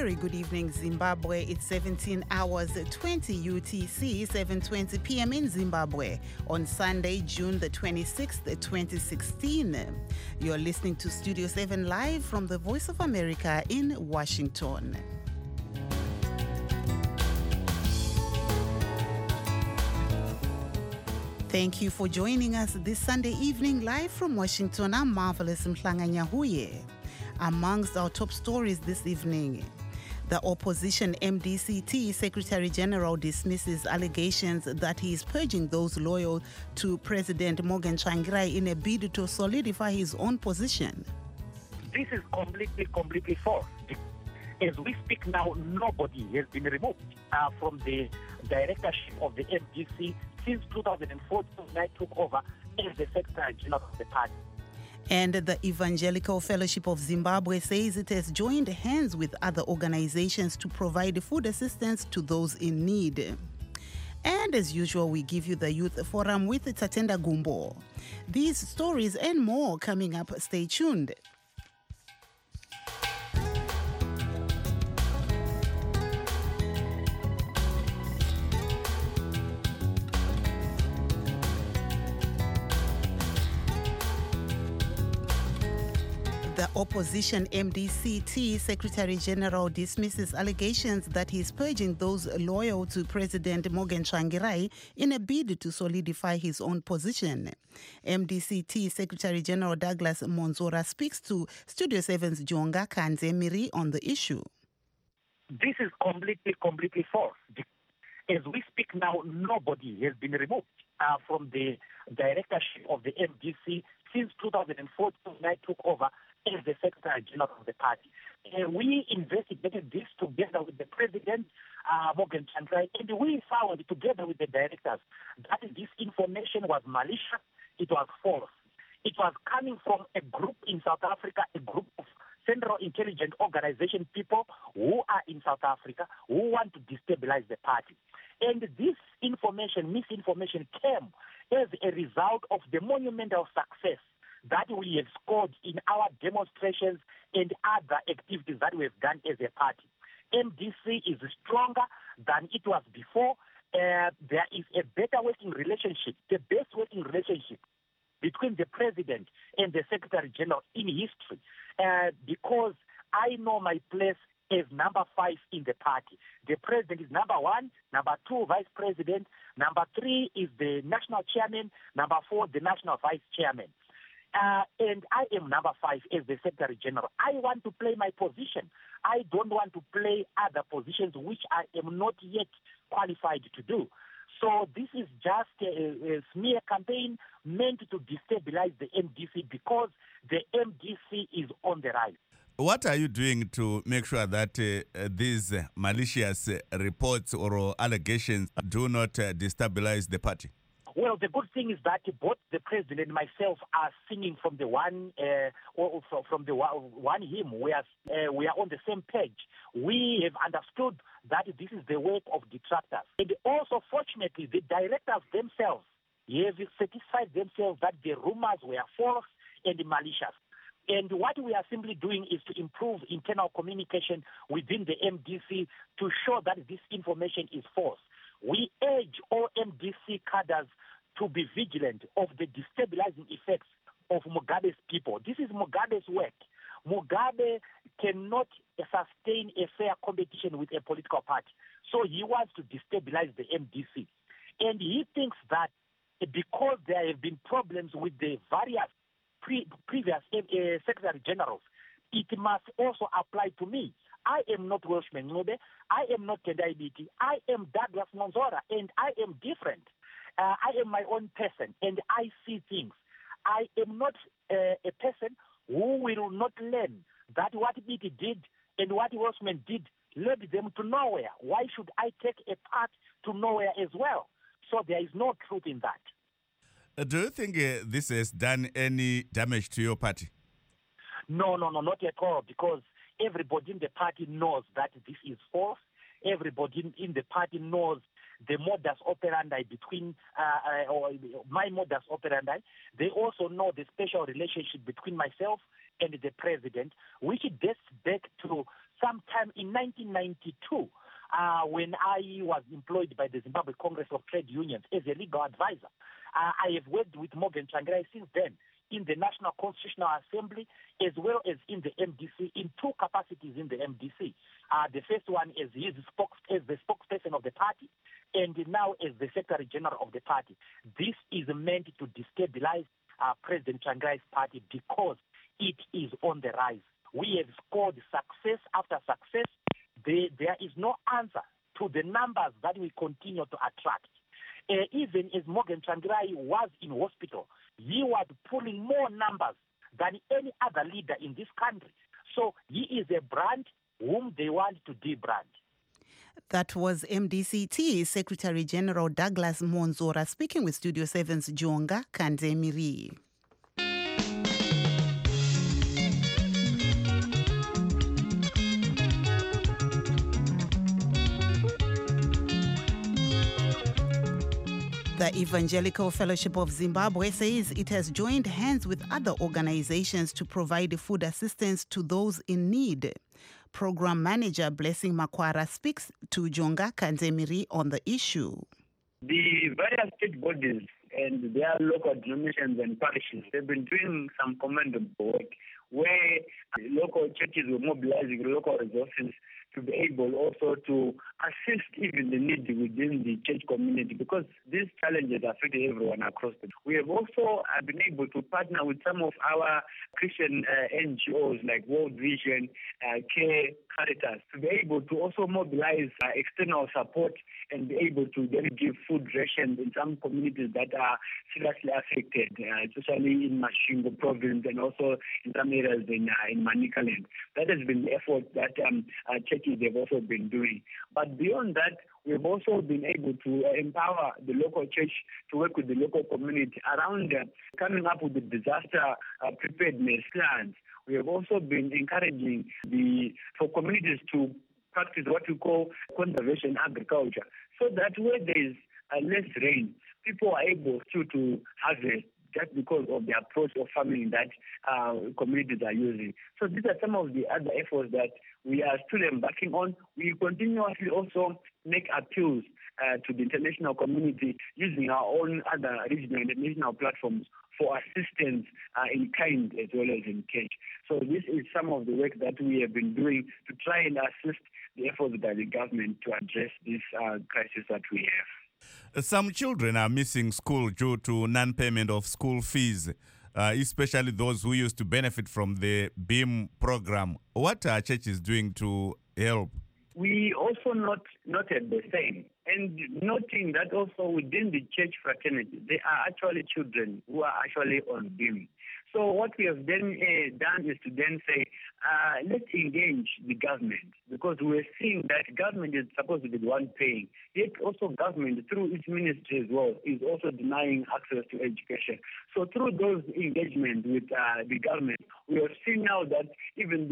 very good evening, Zimbabwe. It's 17 hours 20 UTC, 7:20 p.m. in Zimbabwe on Sunday, June the 26th, 2016. You're listening to Studio 7 live from the Voice of America in Washington. Thank you for joining us this Sunday evening live from Washington. I'm Marvelous Mhlanga-Nyahuye. Amongst our top stories this evening, the opposition MDC-T Secretary General dismisses allegations that he is purging those loyal to President Morgan Tsvangirai in a bid to solidify his own position. This is completely false. As we speak now, nobody has been removed from the directorship of the MDC since 2014 when I took over as the Secretary General of the party. And the Evangelical Fellowship of Zimbabwe says it has joined hands with other organizations to provide food assistance to those in need. And as usual, we give you the Youth Forum with Tatenda Gumbo. These stories and more coming up. Stay tuned. The opposition MDC-T Secretary General dismisses allegations that he is purging those loyal to President Morgan Tsvangirai in a bid to solidify his own position. MDC-T Secretary General Douglas Monzora speaks to Studio 7's Jonga Kanzemiri on the issue. This is completely false. As we speak now, nobody has been removed from the directorship of the MDC since 2014 when I took over as the Secretary General of the party. We investigated this together with the President, Morgan Tsvangirai, and we found together with the directors that this information was malicious, it was false. It was coming from a group in South Africa, a group of Central Intelligence Organization people who are in South Africa who want to destabilize the party. And this misinformation came as a result of the monumental success that we have scored in our demonstrations and other activities that we have done as a party. MDC is stronger than it was before. There is a better working relationship, the best working relationship between the President and the Secretary General in history, because I know my place as number 5 in the party. The President is number 1, number 2, Vice President, number 3 is the National Chairman, number 4, the National Vice Chairman. And I am number 5 as the Secretary General. I want to play my position. I don't want to play other positions which I am not yet qualified to do. So this is just a smear campaign meant to destabilize the MDC because the MDC is on the rise. What are you doing to make sure that these malicious reports or allegations do not destabilize the party? Well, the good thing is that both the President and myself are singing from the one hymn. We are on the same page. We have understood that this is the work of detractors. And also, fortunately, the directors themselves have satisfied themselves that the rumors were false and malicious. And what we are simply doing is to improve internal communication within the MDC to show that this information is false. We urge all MDC cadres to be vigilant of the destabilizing effects of Mugabe's people. This is Mugabe's work. Mugabe cannot sustain a fair competition with a political party. So he wants to destabilize the MDC. And he thinks that because there have been problems with the various previous Secretary Generals, it must also apply to me. I am not Welshman Ncube. I am not Tendai Biti. I am Douglas Monzora, and I am different. I am my own person, and I see things. I am not a person who will not learn that what Biti did and what Welshman did led them to nowhere. Why should I take a path to nowhere as well? So there is no truth in that. Do you think this has done any damage to your party? No, not at all, because everybody in the party knows that this is false. Everybody in the party knows the modus operandi between my modus operandi. They also know the special relationship between myself and the President, which dates back to sometime in 1992, when I was employed by the Zimbabwe Congress of Trade Unions as a legal advisor. I have worked with Morgan Tsvangirai since then in the National Constitutional Assembly as well as in the MDC in two capacities in the MDC. The first one is the spokesperson of the party, and now as the Secretary General of the party. This is meant to destabilize President Tsvangirai's party because it is on the rise. We have scored success after success. There is no answer to the numbers that we continue to attract. Even as Morgan Tsvangirai was in hospital, he was pulling more numbers than any other leader in this country. So he is a brand whom they want to debrand. That was MDCT Secretary General Douglas Monzora speaking with Studio 7's Jonga Kanzemiri. The Evangelical Fellowship of Zimbabwe says it has joined hands with other organizations to provide food assistance to those in need. Program Manager Blessing Makwara speaks to Jonga Kanzemiri on the issue. The various state bodies and their local denominations and parishes have been doing some commendable work where local churches were mobilizing local resources to be able also to assist even the needy within the church community because these challenges affect everyone across the. We have also been able to partner with some of our Christian NGOs like World Vision, Care, Caritas to be able to also mobilize external support and be able to then give food rations in some communities that are seriously affected, especially in Masvingo province and also in some areas in Manicaland. That has been the effort that churches have also been doing. But beyond that, we've also been able to empower the local church to work with the local community around coming up with the disaster preparedness plans. We have also been encouraging for communities to practice what we call conservation agriculture, so that where there is less rain, people are able to harvest just because of the approach of farming that communities are using. So these are some of the other efforts that we are still embarking on. We continuously also make appeals to the international community using our own other regional and national platforms for assistance in kind as well as in cash. So this is some of the work that we have been doing to try and assist the efforts by the government to address this crisis that we have. Some children are missing school due to non-payment of school fees, especially those who used to benefit from the BEAM program. What are churches doing to help? We also noted the same, and noting that also within the church fraternity, there are actually children who are actually on BEAM. So what we have then done is to then say, let's engage the government, because we're seeing that government is supposed to be the one paying. Yet also government, through its ministry as well, is also denying access to education. So through those engagements with the government, we have seen now that even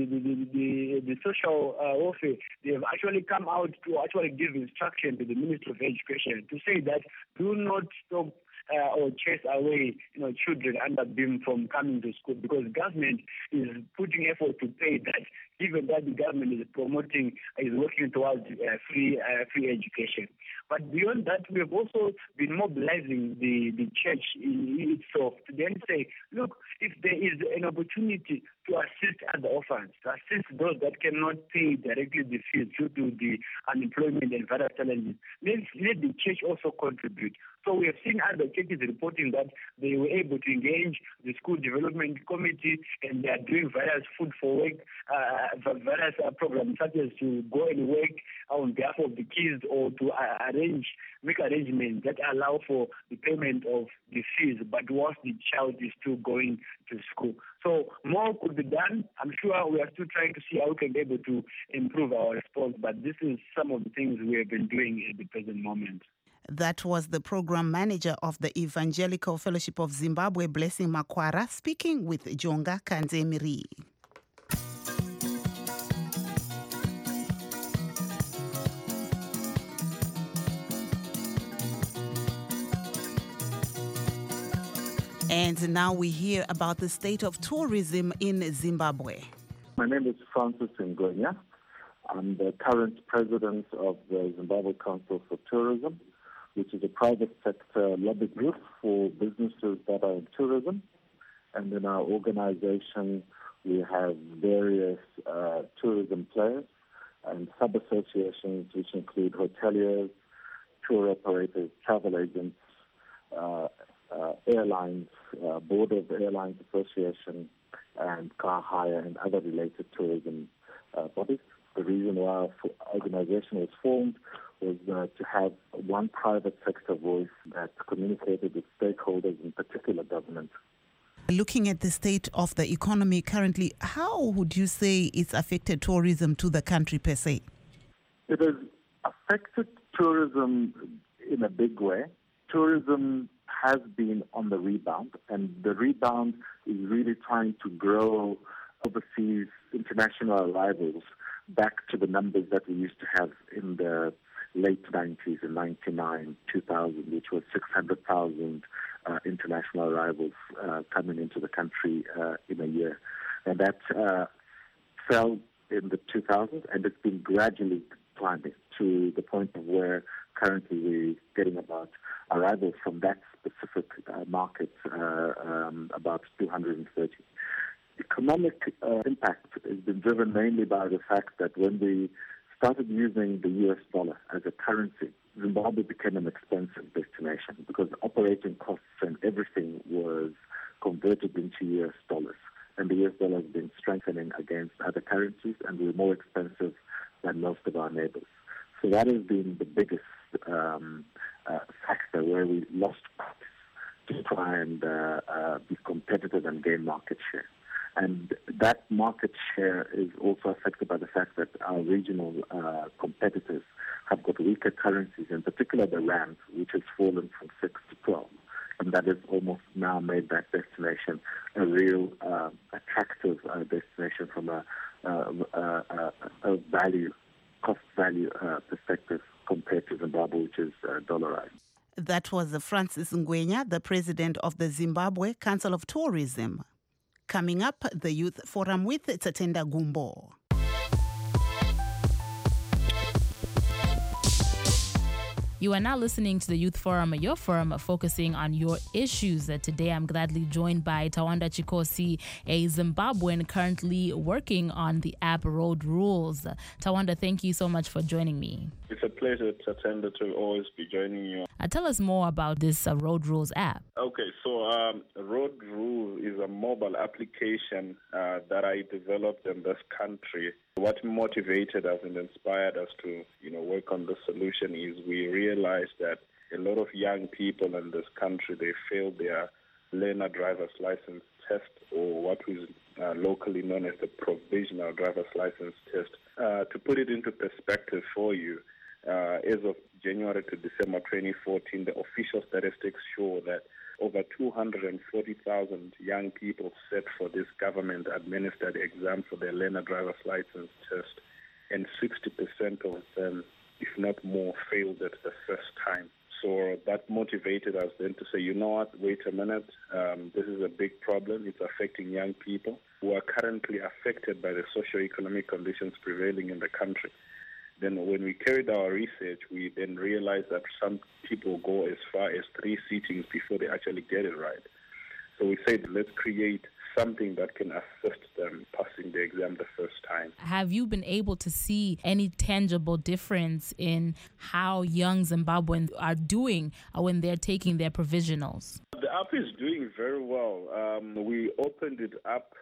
the social welfare, they have actually come out to actually give instruction to the Ministry of Education to say that do not stop or chase away, children under BEAM from coming to school, because government is putting effort to pay that, given that the government is working towards free education. But beyond that, we have also been mobilizing the church in itself to then say, look, if there is an opportunity to assist other orphans, to assist those that cannot pay directly the fees due to the unemployment and various challenges, let the church also contribute. So we have seen other churches reporting that they were able to engage the school development committee, and they are doing various food for work, various programs such as to go and work on behalf of the kids, or to make arrangements that allow for the payment of the fees, but whilst the child is still going to school. So more could be done. I'm sure we are still trying to see how we can be able to improve our response, but this is some of the things we have been doing at the present moment. That was the program manager of the Evangelical Fellowship of Zimbabwe, Blessing Makwara, speaking with Jonga Kanzemiri. And now we hear about the state of tourism in Zimbabwe. My name is Francis Ngwenya. I'm the current president of the Zimbabwe Council for Tourism, which is a private sector lobby group for businesses that are in tourism. And in our organization, we have various tourism players and sub-associations, which include hoteliers, tour operators, travel agents, airlines, Board of Airlines Association, and car hire and other related tourism bodies. The reason why our organization was formed was to have one private sector voice that communicated with stakeholders, in particular government. Looking at the state of the economy currently, how would you say it's affected tourism to the country per se? It has affected tourism in a big way. Tourism has been on the rebound, and the rebound is really trying to grow overseas international arrivals back to the numbers that we used to have in the late 90s, in 99, 2000, which was 600,000 international arrivals coming into the country in a year. And that fell in the 2000s, and it's been gradually climbing to the point of where currently we're getting about arrivals from that specific market, about 230. Economic impact has been driven mainly by the fact that when we started using the US dollar as a currency, Zimbabwe became an expensive destination because operating costs and everything was converted into US dollars. And the US dollar has been strengthening against other currencies, and we're more expensive than most of our neighbors. So that has been the biggest factor where we lost to try and be competitive and gain market share. And that market share is also affected by the fact that our regional competitors have got weaker currencies, in particular the rand, which has fallen from 6 to 12. And that has almost now made that destination a real attractive destination from a cost-value perspective compared to Zimbabwe, which is dollarized. That was Francis Ngwenya, the president of the Zimbabwe Council of Tourism. Coming up, the Youth Forum with Tatenda Gumbo. You are now listening to the Youth Forum, your forum focusing on your issues. Today, I'm gladly joined by Tawanda Chikosi, a Zimbabwean currently working on the app Road Rules. Tawanda, thank you so much for joining me. It's a pleasure, Tatenda, to always be joining you. Tell us more about this Road Rules app. Okay, so Road Rules is a mobile application that I developed in this country. What motivated us and inspired us to, work on the solution is we realized that a lot of young people in this country, they failed their learner driver's license test, or what is locally known as the provisional driver's license test. To put it into perspective for you, as of January to December 2014, the official statistics show that over 240,000 young people sat for this government-administered exam for their learner driver's license test, and 60% of them, if not more, failed it the first time. So that motivated us then to say, you know what, wait a minute, this is a big problem. It's affecting young people who are currently affected by the socio-economic conditions prevailing in the country. Then when we carried our research, we then realized that some people go as far as 3 sittings before they actually get it right. So we said, let's create something that can assist them passing the exam the first time. Have you been able to see any tangible difference in how young Zimbabweans are doing when they're taking their provisionals? The app is doing very well. We opened it up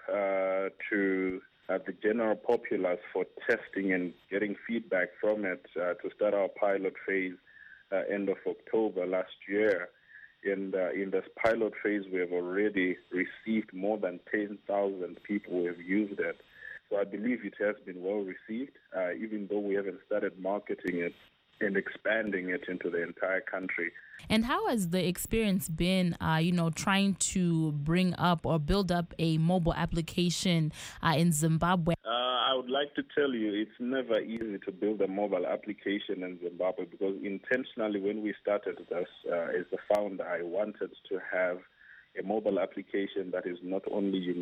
to the general populace for testing and getting feedback from it to start our pilot phase end of October last year. In this pilot phase, we have already received more than 10,000 people who have used it. So I believe it has been well received, even though we haven't started marketing it and expanding it into the entire country. And how has the experience been, trying to bring up or build up a mobile application in Zimbabwe? I would like to tell you it's never easy to build a mobile application in Zimbabwe, because intentionally when we started this, as the founder, I wanted to have a mobile application that is not only unique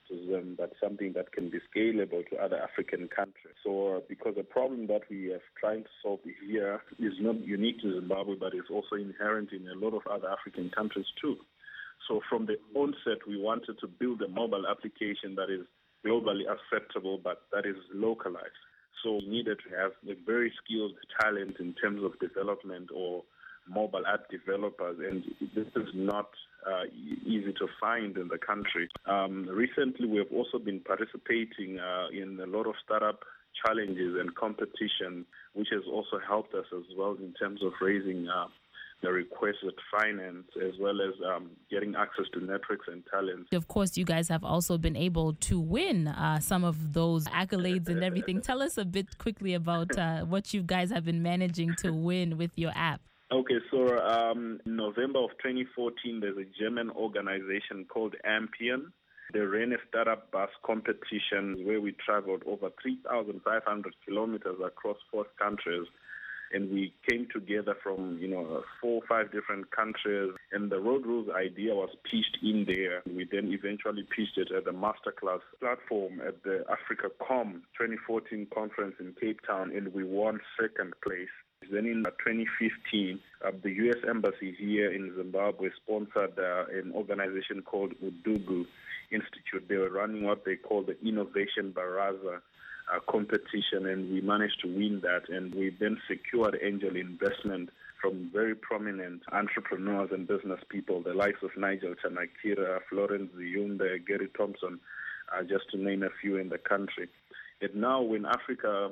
to them, but something that can be scalable to other African countries. So because the problem that we are trying to solve here is not unique to Zimbabwe, but it's also inherent in a lot of other African countries too. So from the onset, we wanted to build a mobile application that is globally acceptable, but that is localized. So we needed to have a very skilled talent in terms of development or mobile app developers, and this is not easy to find in the country. Recently, we have also been participating in a lot of startup challenges and competition, which has also helped us as well in terms of raising the requested finance, as well as getting access to networks and talents. Of course, you guys have also been able to win some of those accolades and everything. Tell us a bit quickly about what you guys have been managing to win with your app. Okay, so in November of 2014, there's a German organization called Ampion. They ran a startup bus competition where we traveled over 3,500 kilometers across 4 countries. And we came together from, 4 or 5 different countries. And the Road Rules idea was pitched in there. We then eventually pitched it at the Masterclass platform at the AfricaCom 2014 conference in Cape Town, and we won 2nd place. Then in 2015, the U.S. Embassy here in Zimbabwe sponsored an organization called Udugu Institute. They were running what they call the Innovation Baraza competition, and we managed to win that. And we then secured angel investment from very prominent entrepreneurs and business people, the likes of Nigel Chanakira, Florence Ziyumba, Gary Thompson, just to name a few in the country. And now when Africa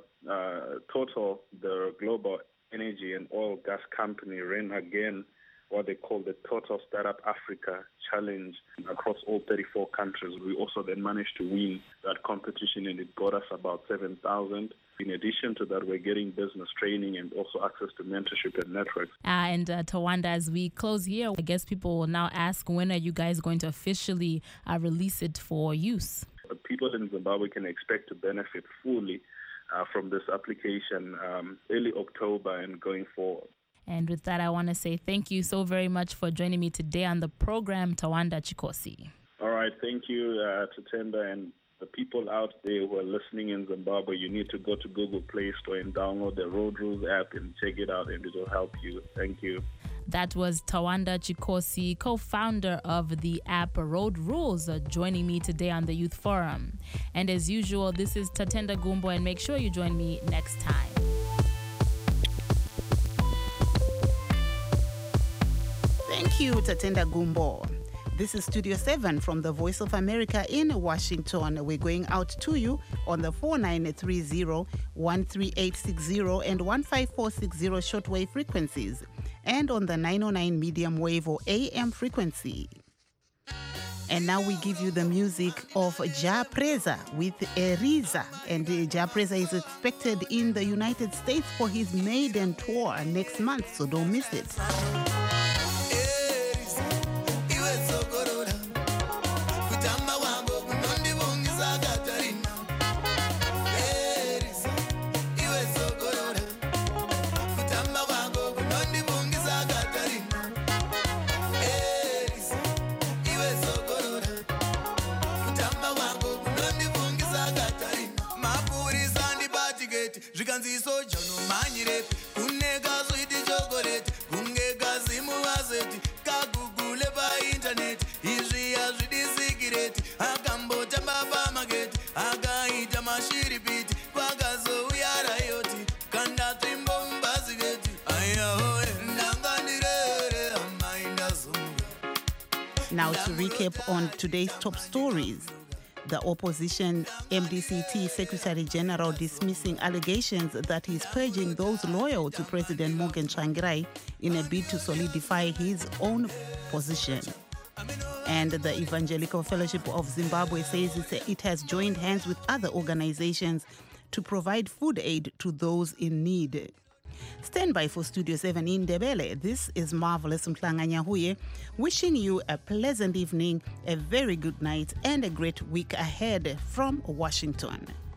Total, the global energy and oil gas company, ran again what they call the Total Startup Africa Challenge across all 34 countries. We also then managed to win that competition, and it got us about 7,000. In addition to that, we're getting business training and also access to mentorship and networks. And Tawanda, as we close here, I guess people will now ask, when are you guys going to officially release it for use? People in Zimbabwe can expect to benefit fully from this application early October and going forward. And with that, I want to say thank you so very much for joining me today on the program, Tawanda Chikosi. All right, thank you, Tatenda, and the people out there who are listening in Zimbabwe. You need to go to Google Play Store and download the Road Rules app and check it out, and it will help you. Thank you. That was Tawanda Chikosi, co-founder of the app Road Rules, joining me today on the Youth Forum. And as usual, this is Tatenda Gumbo, and make sure you join me next time. Thank you, Tatenda Gumbo. This is Studio 7 from the Voice of America in Washington. We're going out to you on the 4930, 13860 and 15460 shortwave frequencies, and on the 909 medium wave or AM frequency. And now we give you the music of Jah Prayzah with Eriza. And Jah Prayzah is expected in the United States for his maiden tour next month, so don't miss it. Now to recap on today's top stories. The opposition MDCT Secretary General dismissing allegations that he's purging those loyal to President Morgan Tsvangirai in a bid to solidify his own position. And the Evangelical Fellowship of Zimbabwe says it has joined hands with other organizations to provide food aid to those in need. Stand by for Studio 7 in Ndebele. This is Marvelous Mhlanga-Nyahuye, wishing you a pleasant evening, a very good night, and a great week ahead from Washington.